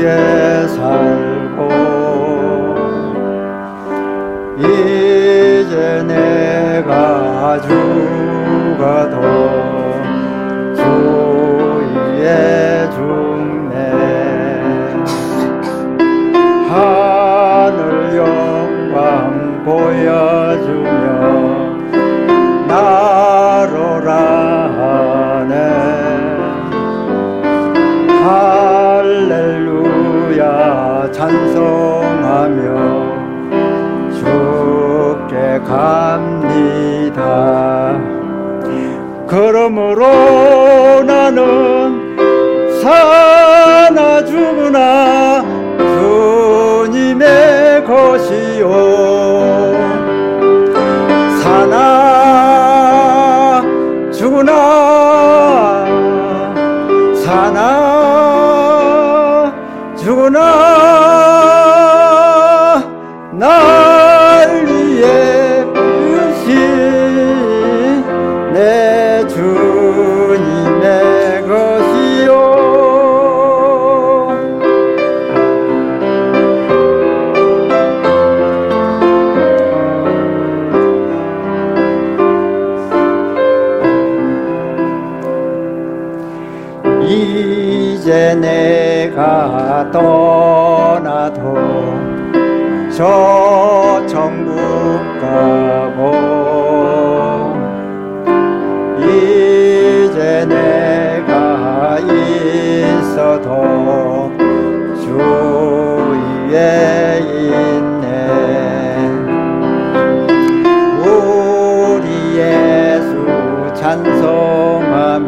위해 살고 이제 내가 죽어도 주 위에 죽네. 하늘 영광 보여주며 나로라 하네. 할렐루야 찬송하며 주께 갑니다. 그러므로 나는 사나 죽으나 주님의 것이요 사나 죽으나 사나 죽으나 날 위해 주신 내 주님의 것이요. 이제 내가 떠나도 저 천국 가고 이제 내가 있어도 주 위에 있네. 우리 예수 찬송하며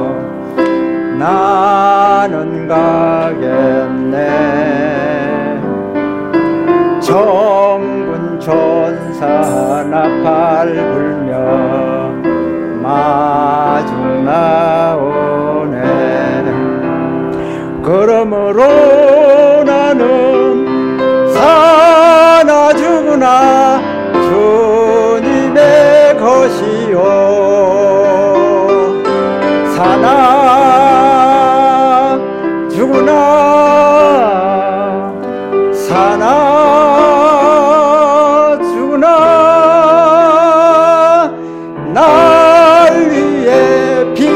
나는 가겠네. 천군 천사 나팔 불며 마중 나오네. 그러므로 나는 사나 죽으나 주님의 것이요 사나 죽으나 사나 죽으나 날 위해 피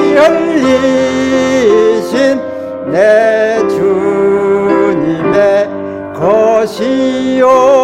흘리신 내 주님의 것이요